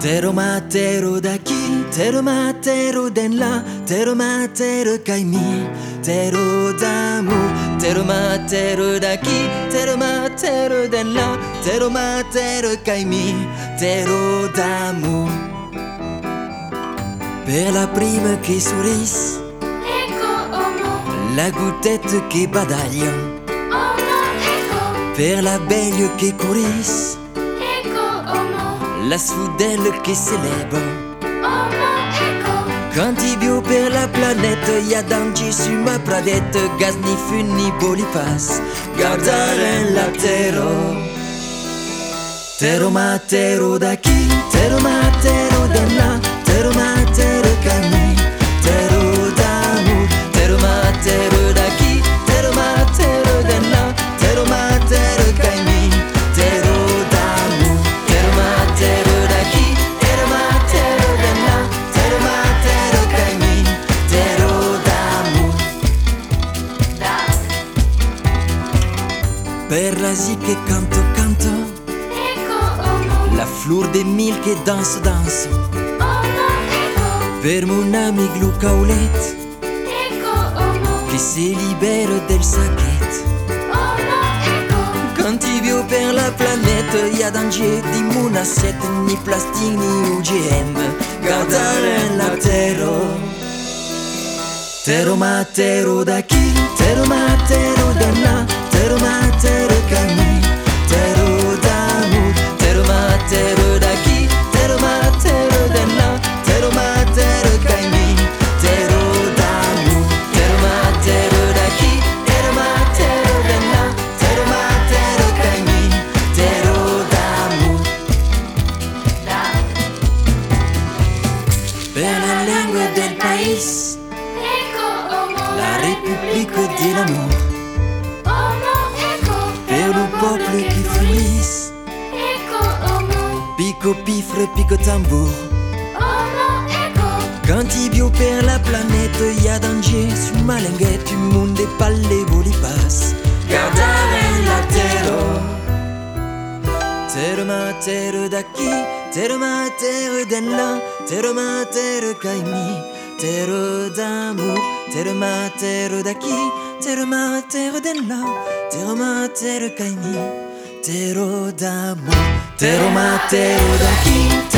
Tero matero daki, tero matero denla, tero matero kaimi, tero d'amour, tero matero daki, tero matero denla, tero matero kaimi, tero d'amour. Per la prima che sorrise, ecco homo, la goutette che badaglia, homo ecco, per la belle che courisse, ecco homo, la soudelle che célèbre. homo ecco, Quand il bio per la planète, y'a danger su ma pradette, gaz ni fun ni bolipas, guardare la terre. Tero matero daki, tero matero denla, tero matero kami, tero d'amour, tero matero daki, tero matero denla, tero matero kami, tero d'amour, tero matero daki, tero matero denla, tero matero kami, tero d'amour. Per la zi che canto canto, ecco homo, la fleur des mille qui danse danse, homo ecco, per mon ami Glucaulet ecco homo, che si libera del sacchetto. homo ecco, Quand il bio per la planète, y'a danger di mon assiette, ni plastique ni OGM, guardare la terre. Tero matero daki, tero matero denla, tero matero kami, tero d'amour, tero matero daki, tero matero denla, tero matero kami, tero d'amour, tero matero daki, tero matero denla, tero matero kami, tero d'amour. Per la lingua del país, ecco homo, la République de l'amour, homo ecco, per le peuple qui fleurissent, ecco homo, pico pifre, pico tambour. homo ecco, Quand il bio per la planète, y'a danger su ma languette, du monde et pas les bolipas, guardare la terre. Tero matero daki, tero matero denla, tero matero kaimi, tero d'amour, tero matero daki, tero matero denla, tero matero kaimi, tero d'amour, tero matero daki,